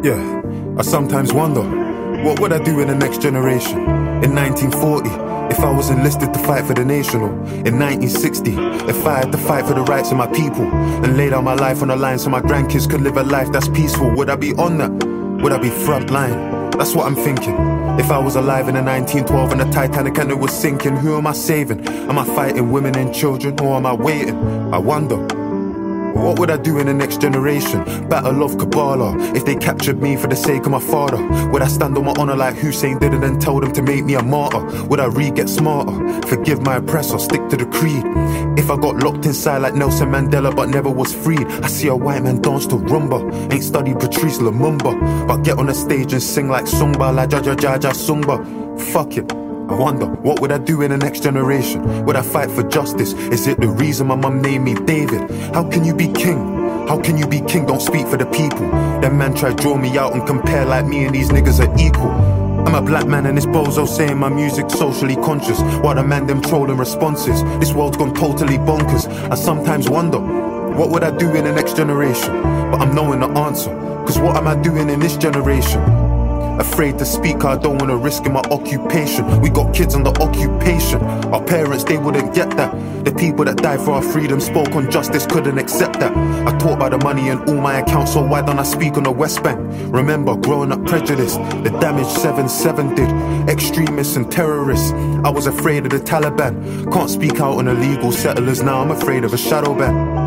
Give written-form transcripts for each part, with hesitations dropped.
Yeah, I sometimes wonder, what would I do in the next generation? In 1940, if I was enlisted to fight for the nation, or in 1960, if I had to fight for the rights of my people and lay down my life on the line so my grandkids could live a life that's peaceful, would I be on that? Would I be front line? That's what I'm thinking. If I was alive in the 1912 and the Titanic and it was sinking, who am I saving? Am I fighting women and children, or am I waiting? I wonder, what would I do in the next generation? Battle of Kabbalah, if they captured me for the sake of my father. Would I stand on my honor like Hussein did and then tell them to make me a martyr? Would I get smarter, forgive my oppressor, stick to the creed? If I got locked inside like Nelson Mandela but never was freed, I see a white man dance to rumba, ain't studied Patrice Lumumba, but get on the stage and sing like Sungba, la ja ja ja ja Sungba. Fuck it, I wonder, what would I do in the next generation? Would I fight for justice? Is it the reason my mum named me David? How can you be king? How can you be king? Don't speak for the people. That man try to draw me out and compare like me and these niggas are equal. I'm a black man and this bozo saying my music's socially conscious, while the man them trolling responses. This world's gone totally bonkers. I sometimes wonder, what would I do in the next generation? But I'm knowing the answer, cause what am I doing in this generation? Afraid to speak, I don't wanna risk in my occupation. We got kids under occupation. Our parents, they wouldn't get that. The people that died for our freedom spoke on justice, couldn't accept that. I talk about the money in all my accounts, so why don't I speak on the West Bank? Remember, growing up prejudiced, the damage 7/7 did. Extremists and terrorists, I was afraid of the Taliban. Can't speak out on illegal settlers, now I'm afraid of a shadow ban.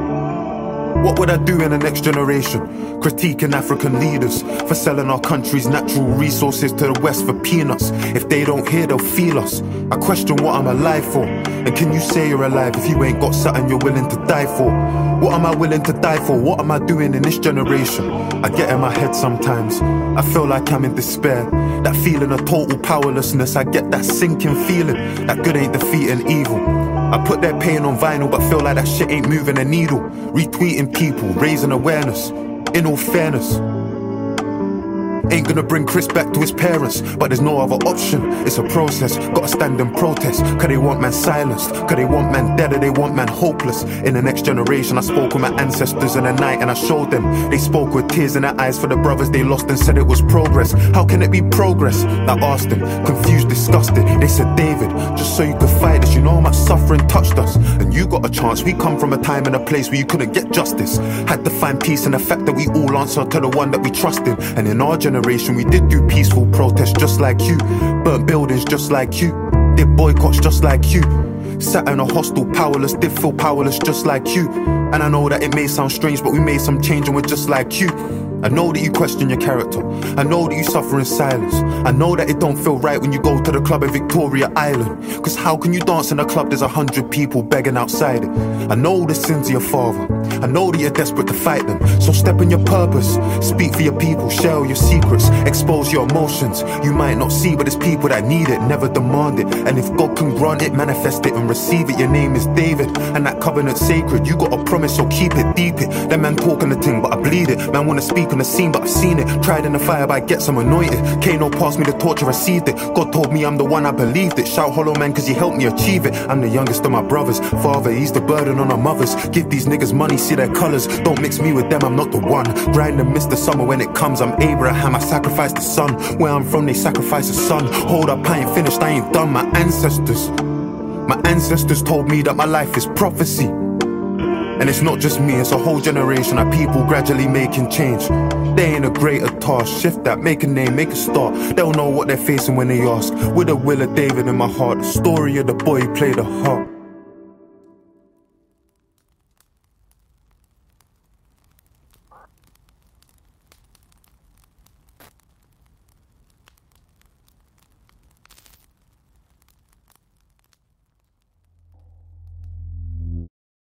What would I do in the next generation? Critiquing African leaders for selling our country's natural resources to the West for peanuts. If they don't hear, they'll feel us. I question what I'm alive for. And can you say you're alive if you ain't got something you're willing to die for? What am I willing to die for? What am I doing in this generation? I get in my head sometimes, I feel like I'm in despair. That feeling of total powerlessness, I get that sinking feeling that good ain't defeating evil. I put their pain on vinyl but feel like that shit ain't moving a needle. Retweeting people, raising awareness, in all fairness. Ain't gonna bring Chris back to his parents, but there's no other option. It's a process, gotta stand and protest. Cause they want man silenced, cause they want man dead, or they want man hopeless. In the next generation, I spoke with my ancestors in the night and I showed them. They spoke with tears in their eyes for the brothers they lost and said it was progress. How can it be progress? I asked them, confused, disgusted. They said, David, just so you could fight this, you know how much suffering touched us. And you got a chance, we come from a time and a place where you couldn't get justice. Had to find peace in the fact that we all answer to the one that we trust in. And in our generation, we did do peaceful protests just like you, burnt buildings just like you, did boycotts just like you, sat in a hostel powerless, did feel powerless just like you. And I know that it may sound strange, but we made some change and we're just like you. I know that you question your character, I know that you suffer in silence, I know that it don't feel right when you go to the club in Victoria Island. Cause how can you dance in a club there's 100 people begging outside it? I know the sins of your father, I know that you're desperate to fight them. So step in your purpose, speak for your people, share all your secrets, expose your emotions. You might not see, but there's people that need it, never demand it. And if God can grant it, manifest it and receive it. Your name is David, and that covenant's sacred. You got a promise, so keep it, deep it. That man talking the thing, but I bleed it. Man wanna speak on the scene, but I've seen it. Tried in the fire, but I get some anointed. Kano passed me the torch, I received it. God told me I'm the one, I believed it. Shout hollow man, cause he helped me achieve it. I'm the youngest of my brothers. Father, he's the burden on our mothers. Give these niggas money, see their colors. Don't mix me with them, I'm not the one. Grind and miss the summer when it comes. I'm Abraham, I sacrificed the son. Where I'm from, they sacrifice a son. Hold up, I ain't finished, I ain't done. My ancestors told me that my life is prophecy. And it's not just me, it's a whole generation of people gradually making change. They ain't a greater task, shift that, make a name, make a start. They'll know what they're facing when they ask. With the will of David in my heart, the story of the boy who played the harp.